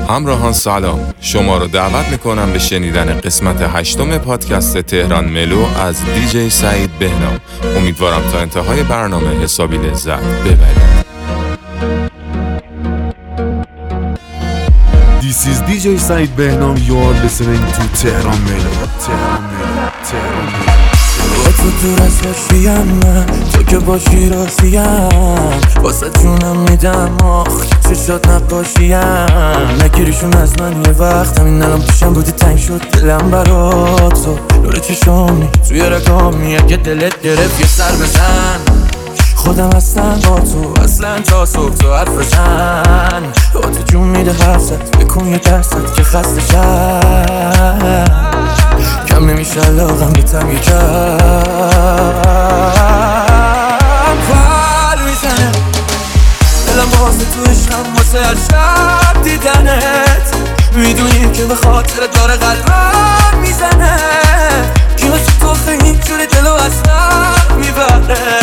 همراهان سلام، شما رو دعوت میکنم به شنیدن قسمت 8 پادکست تهران ملو از دیجی سعید بهنام. امیدوارم تا انتهای برنامه حسابی لذت ببرید. This is DJ Said Behnam. You are listening to Tehran Melo. تو دور از باشیم من، تو که باشی راضیم، واسه جونم میدم آخ چه شد نقاشیم. نگیریشون از من یه وقت، همین الان پیشم بودی تنگ شد دلم برات. تو نور چشامی توی رگامی، اگه دلت گرفت یه سر بزن. خودم هستم با تو اصلا تا صبح تو حرف بزن. با تو جون میده حرف زد، بکن یه درصد که خسته شد. کم نمیشه علاقم بتم یکم پل میزنه دلم واسه تو عشقم، واسه هر شب دیدنت. میدونی که به خاطر داره قلبم میزنه، که واسه تو خیلی اینجوری دلو اصلا میبره.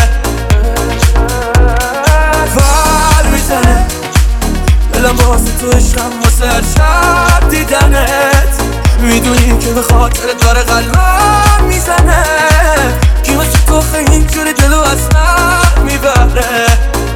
پل میزنه دلم واسه تو عشقم، واسه هر شب دیدنت. میدونی که به خاطر داره قلبم میزنه، که واسه تو خیلی اینجوری دلو اصلا میبره.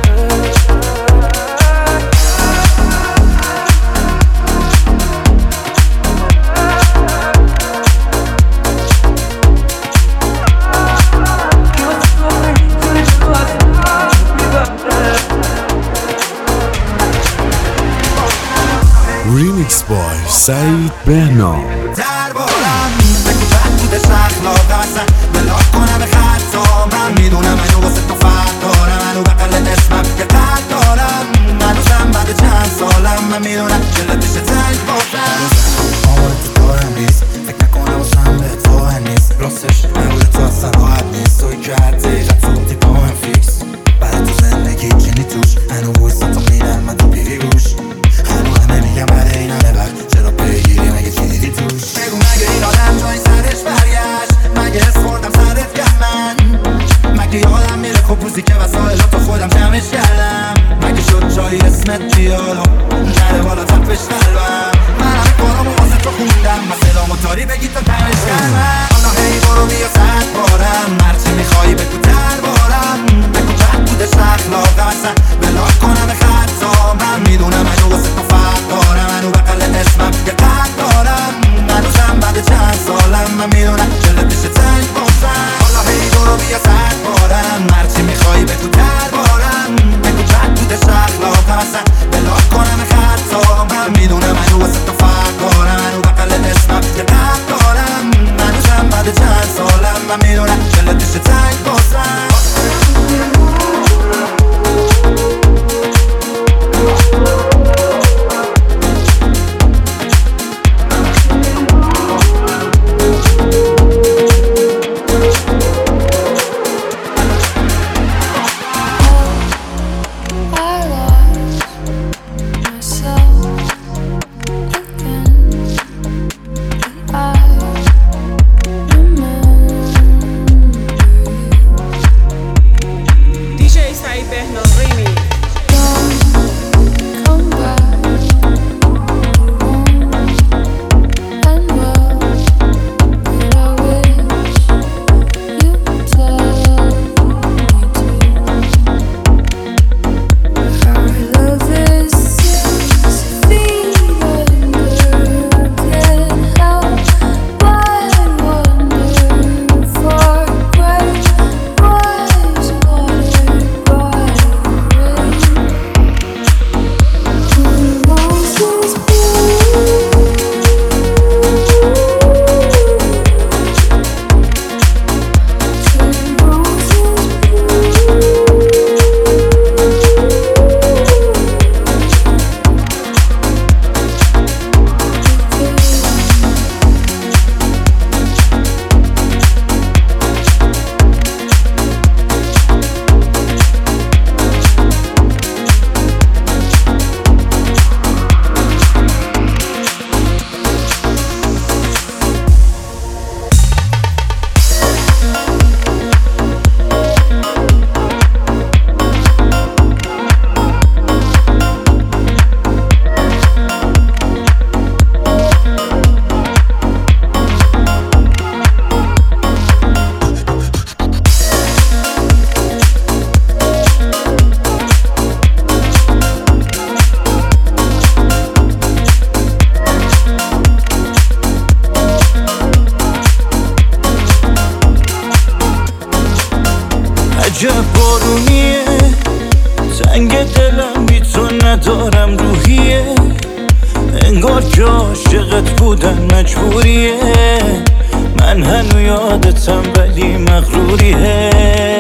Remix by Said Behnam. دربارم بگو بد بودش اخلاقم اصلا بلاک کنم خطا. من میدونم منو واسه تو فرق دارم، منو بقلت اسمم که قد دارم. منوزم بعد چند سالم من میدونم دلت میشه تنگ باشم. آمار تو دارم ریز، فکر نکنم واسم بهت واقع نیست. راستش نبوده تو اصلا راحت نیست. توی که حقیقت تو بودی با من فیکس. بعد تو زندگی جنی توش هنو بویستا تو میرم من تو بیری روش. هنو همه میگم بعد این همه وقت چرا پیگیری مگه چی دیدی توش. بگو مگه این آدم جای سرش برگشت، مگه حس خوردم سرت گرد من. مگه یادم میره خب روزی که وسایلاتو خودم جمعش کردم. مگه شد جایی اسمت بیالو نره بالا تپش قلبم. من همه کارامو واسه تو خوندم، مسئلامو تاری بگی تا تنش کردم. حالا هی برو بیا صد بارم، هرچی میخوایی بگو دربارم. بگو بد بودش اخلاقم اصلا بلاک کنم خطا. من میدونم منو واسه تو فرق دارم، منو بقلت اسمم که قد دارم. منوزم بعد چند سالم من میدونم دلت میشه تنگ باشم. حالا هی برو بیا صد بارم، هرچی میخوایی بگو دربارم. بگو بد بودش اخلاقم اصلا بلاک کنم خطا. من میدونم منو واسه تو فرق دارم، منو بقلت اسمم که قد دارم. منوزم بعد چند سالم من میدونم دلت میشه تنگ باشم. شب بارونیه، تنگ دلم بی تو ندارم روحیه، انگار که عاشقت بودن مجبوریه، من هنو یادتم ولی مغروریه،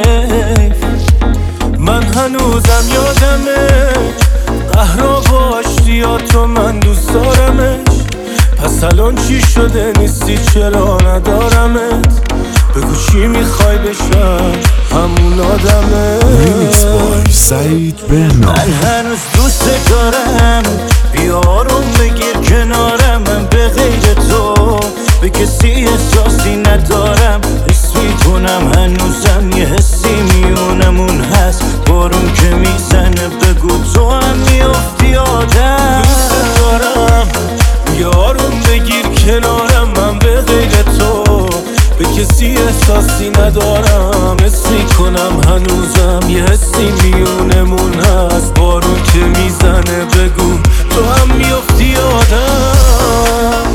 من هنوزم یادمه قهرا باشتیاتو من دوست دارمش، پس الان چی شده نیستی چرا ندارمت، بگو چی میخوای بشم همون آدمه. ریمیکس بای سعید بهنام. من هنوز دوست دارم، بیارم بگیر کنارم، من به غیر تو به کسی احساسی ندارم، حس میکنم هنوزم یه حسی میونمون هست، بارون که میزنه بگو تو هم میافتی آدم. دوست دارم بیارم بگیر کنارم، من به غیر تو به کسی احساسی ندارم، حس میکنم هنوزم یه حسی میونمون هست، بارون که میزنه بگو تو هم میافتی آدم.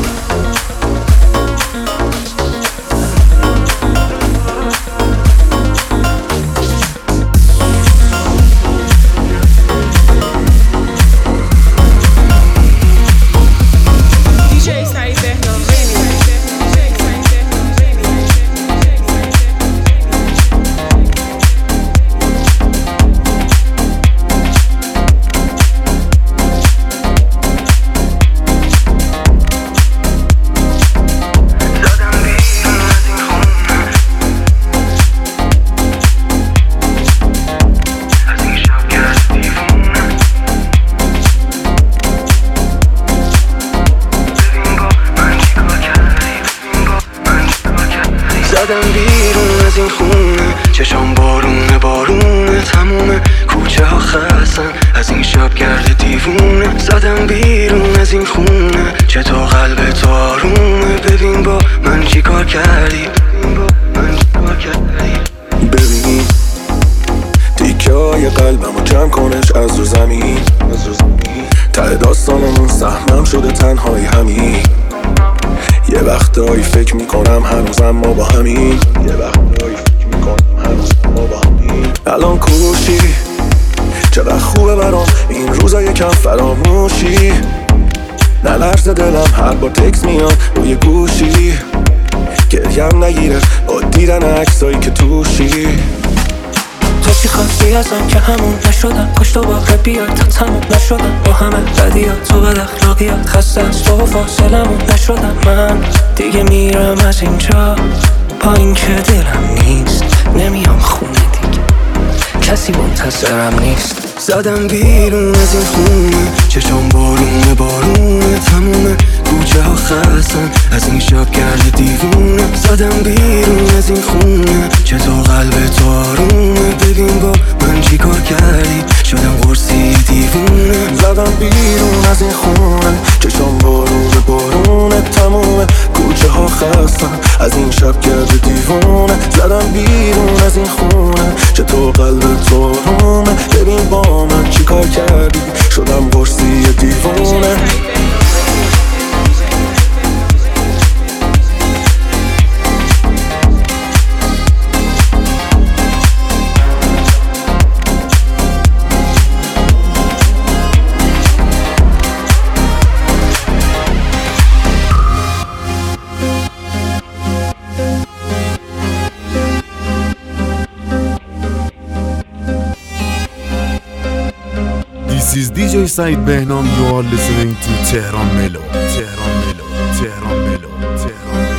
زدم بیرون از این خونه، چشام بارونه بارونه، تموم کوچه ها خستن از این شب گرد دیوونه. زدم بیرون از این خونه، چطور قلبت آرومه، ببین با من چی کار کردی، ببین تیکه های قلبمو جمع کنش از رو زمین، ته داستانمون سهمم شده تنهایی همین، یه وقتایی فکر میکنم هنوزم ما با همین، الان کوشی چقدر خوبه برام این روزا یکم فراموشی، نلرزه دلم هر بار تکس میاد روی گوشی، گریم نگیره با دیدن عکسایی که توشی. تو چی خواستی ازم که همون نشدم، کاش دوباره بیاد تا تموم نشدم، با همه بدیات تو بد اخلاقیات، خسته از تو و فاصلمون نشدم، من دیگه میرم از اینجا با این که دلم نیست، نمیام خونه دیگه کسی منتظرم نیست. زدم بیرون از این خونه، چشام بارونه بارونه، تموم کوچه ها خستن از این شب گرد دیوونه. زدم بیرون از این خونه، چطور قلبت آرومه، ببین با من چی کار کردی، شدم قرصی دیوونه. زدم بیرون از این خونه، چشام بارونه بارونه، تموم کوچه ها خستن از این شب گرد دیوونه. زدم بیرون از این خونه، چطور قلبت آرومه، ببین با من چی کار کردی، شدم قرصی دیوونه. This is DJ Said Behnam. You are listening to Tehran Melo. Tehran Melo. Tehran Melo. Tehran Melo.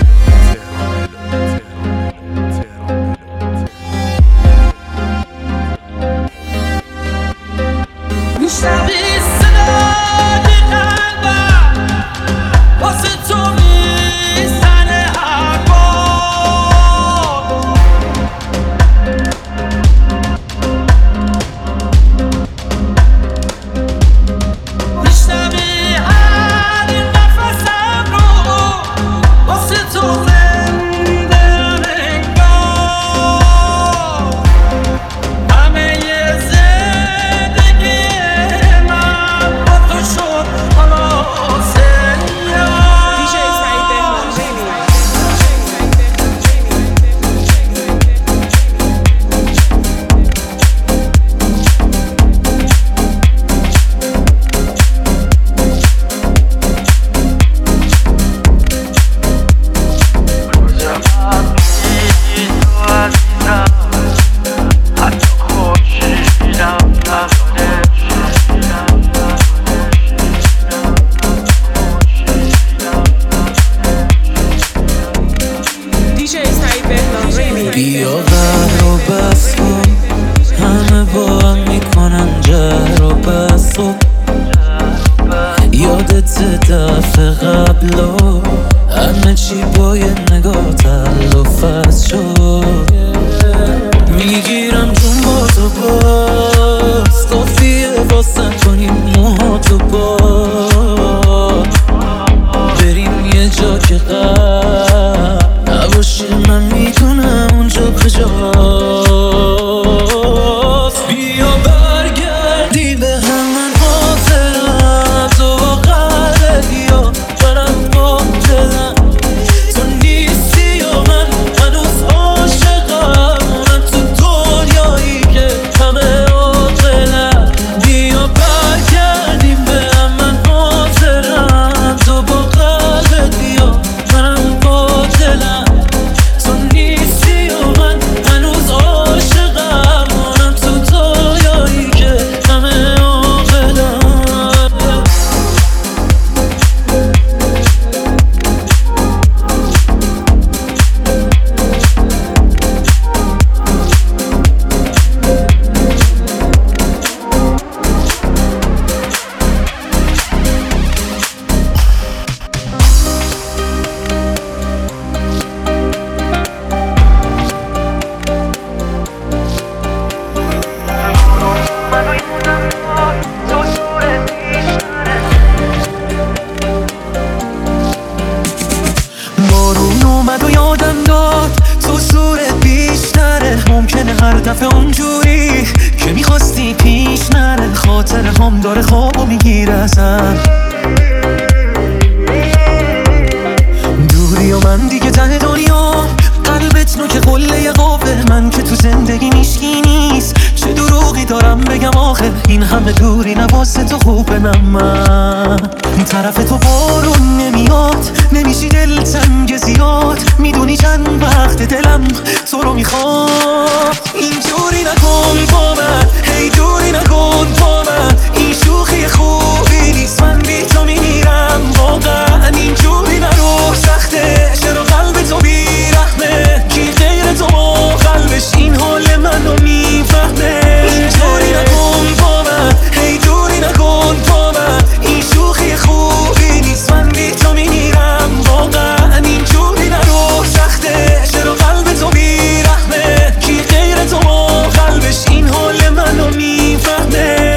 ندارم بگم آخه این همه دوری نواسه تو خوبه من طرف تو بارون نمیاد نمیشی دلتنگ زیاد میدونی چند وقت دلم تو رو میخواد اینجوری نکن با من هی دوری نکن با من این شوخی خوبی نیست من بی تو میمیرم واقعا اینجوری نرو سخته چرا قلب تو بیرحمه کی غیر تو با قلبش این حال منو میفهمه اینجوری نکن با من هی دوری نکن با من این شوخی خوبی نیست من بی تو میمیرم واقعا اینجوری نرو سخته چرا قلب تو بیرحمه کی غیر تو با قلبش این حال منو میفهمه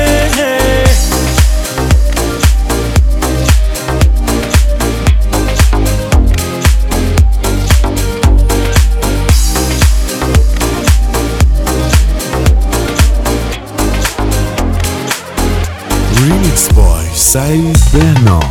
Remix by سعید بهنام.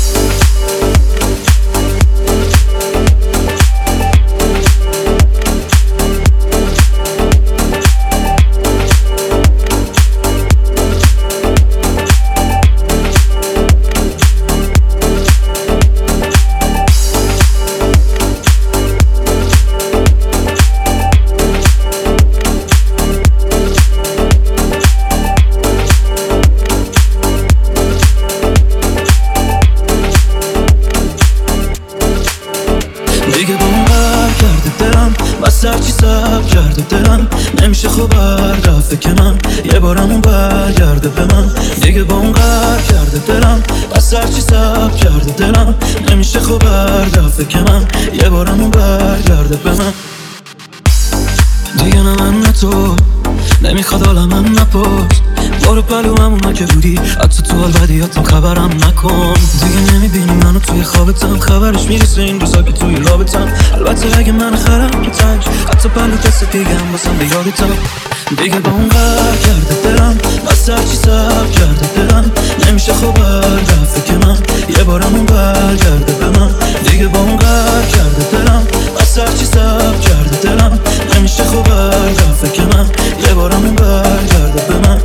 سرچی سب کرده دلم نمیشه خب برگرده که من یه بارمون برگرده به من دیگه با اون قرار کرده دلم بس سرچی سب کرده دلم نمیشه خب برگرده که من یه بارمون برگرده به من دیگه نه من نه تو نمیخواد عالمم نپرس بارو پلوممون که بودی حتی تو حال بدیاتم خبرم نکن دیگه نمیبینی منو توی خوابتم خبرش میرسه این روزا که توی رابطم البته اگه من خرم که تنگ حتی پلو دست دیگه هم باسم به یادتم دیگه با اون قرار کرده دلم بس هرچی سب کرده دلم نمیشه خب برگرده که من یه بارمون برگرده به من دیگه با اون قرار کرده دلم بس هرچی سب کرده دلم نمیشه خب برگرده که من یه بارمون برگرده به من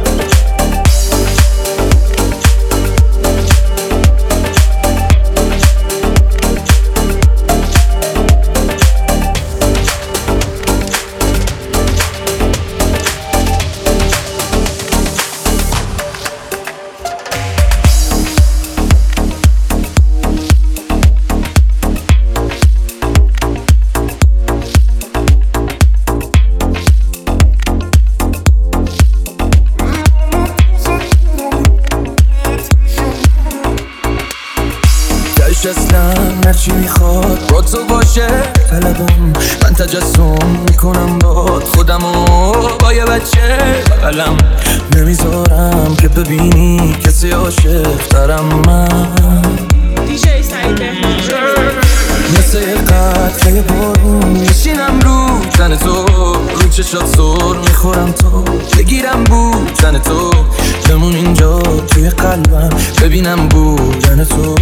اصلا هرچی میخواد با تو باشه طلبم من تجسم میکنم با خودم و با یه بچه بغلم نمیذارم که ببینی کسی عاشق ترم من دیجی سعید بهنام مثل یه قطره بارون میشینم رو تن تو رو چشات سر میخورم تو بگیرم بودن تو بمون اینجا توی قلبم ببینم بودن تو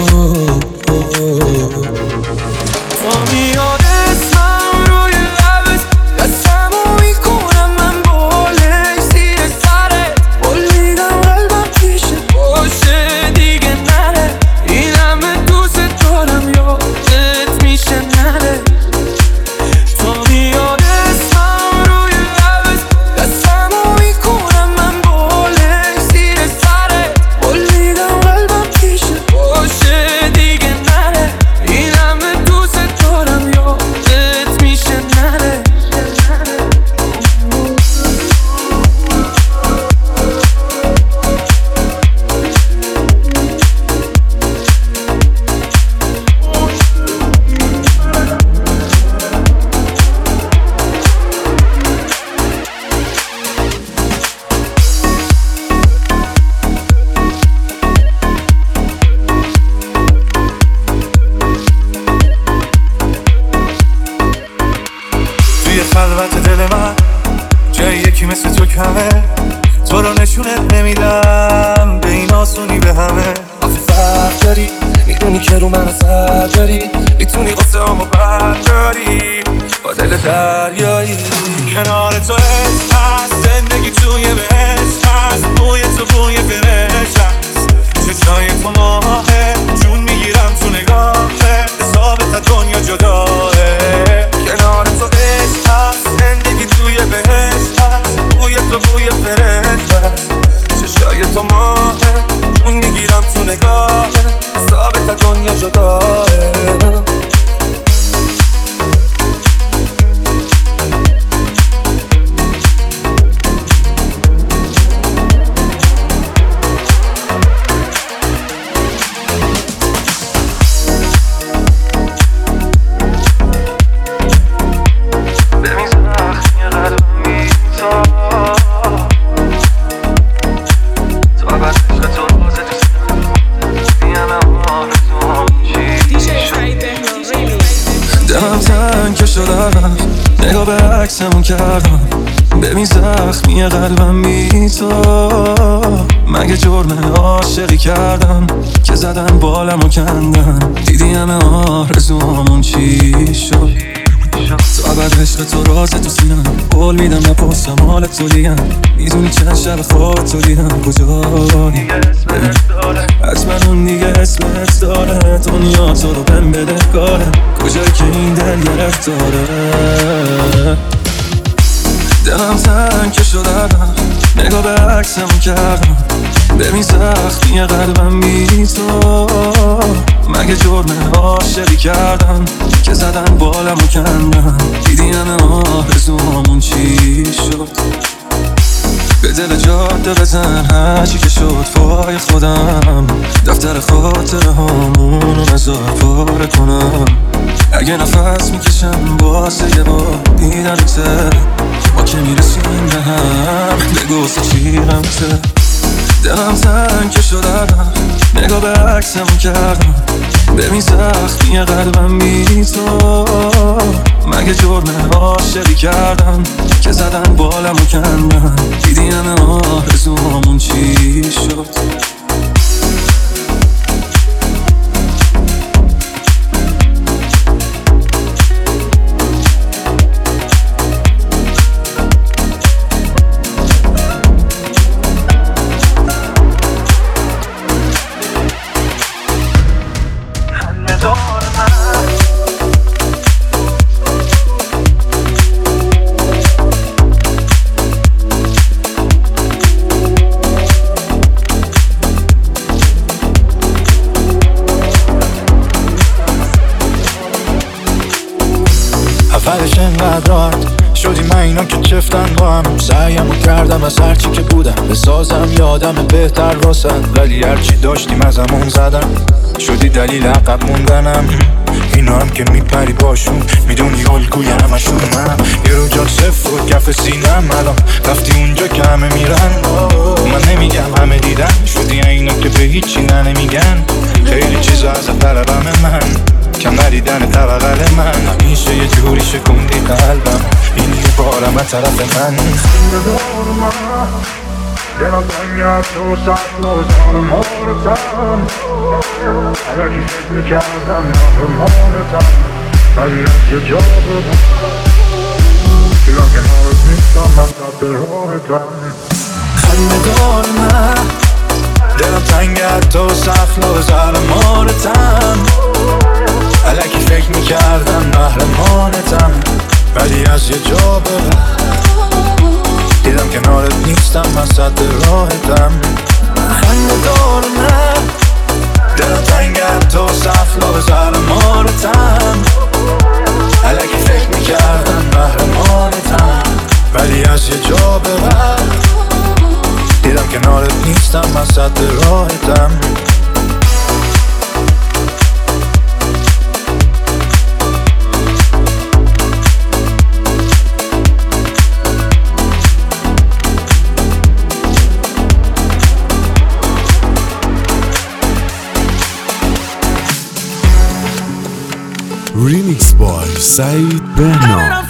میاد اسمم روی لبت قسمو میکنم من بالش زیر سرت بلیدم قلبم پیشت باشه دیگه نره این همه دوست دارم یادت میشه نره تا میاد اسمم روی لبت قسمو میکنم من بالش زیر سرت بلیدم قلبم پیشت باشه دیگه نره این همه دوست دارم یادت میشه نره توی خلوت دل من جای یکی مثل تو کمه تو رو نشونت نمیدم به این آسونی به همه آخه فرق داری میدونی که رو من اثر داری میتونی قصه همو برداری با دل دریایی کنار تو هست زندگی توی بهت عکسمو کردم ببین زخمی قلبم بی تو مگه جرم عاشقی کردم که زدن بالمو کندن دیدی همه آرزوامون چی شد تو ابد عشق تو رازه تو سینم قول میدم نپرسم حالت تو دیگم میدونی چند شب خواب تو دیدم کجایی حتما اون دیگه اسمت داره دنیا تو رو بهم بده کاره کجایی که این دل گرفتاره دلم تنگ که شدم نگاه به عکسمو کردم ببین سختی قلبم بی تو مگه جرم عاشقی کردم که زدن بالمو کندن دیدی همه آرزوامون چی شد به دل جاده بزن هرچی که شد فای خودم دفتر خاطره هامونو نزار پاره کنم اگه نفس میکشم واسه یه بار دیدنته ما که میرسیم به هم بگو چی غمته دلم تنگ که شدم نگاه به عکسمو کردم ببین سختی قلبم بی تو مگه جرم عاشقی کردم که زدن بالمو کندن دیدی همه آرزوامون چی شد اولش انقدر شدی من اینا که چفتن با هم سعیمو کردم از هرچی که بودم بسازم یادم بهتر واسد ولی هرچی داشتیم از همون زدم شدی دلیل عقب موندنم اینا هم که میپری باشون میدونی الگوی همشون منم یه رو جا صفر و کف سینم الان رفتی اونجا که همه میرن من نمیگم همه دیدن شدی اینا که به هیچی نمیگن خیلی چیزا از طلبم من کم ندیدن طبقل من همیشه یه جوری شکوندی قلبم این یه بارم از طرف من دلم تنگ تو سخت و زارم آرتم اگرکی فکر میکردم نفرمانتم ولی از یه جا بودم دیگم که نارت نیستم من سب راهتم خنده دار من دلم تنگ تو سخت و زارم آرتم اگرکی فکر میکردم محرمانتم ولی از یه جا بودم دیدم کنارت نیستم من صد راهتم خنده دار من دلم تنگم تو سفلا به زر مارتم الکی فکر میکردم محرمانتم ولی از یه جا به بعد دیدم کنارت نیستم من صد راهتم Remix by Said Behnam.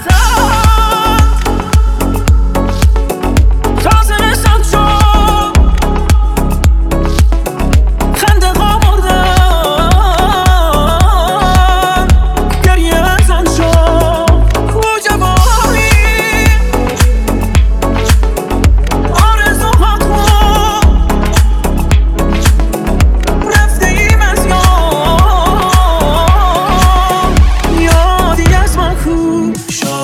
شاد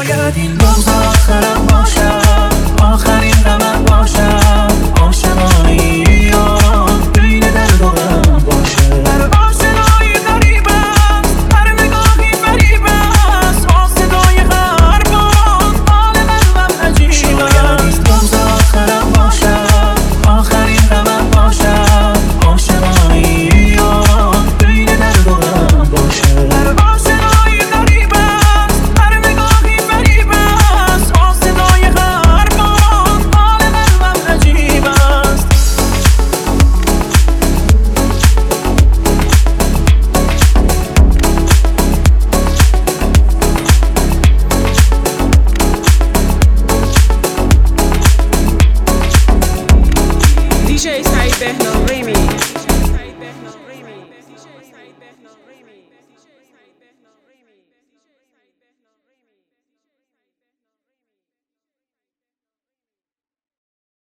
بهنام ریمیکس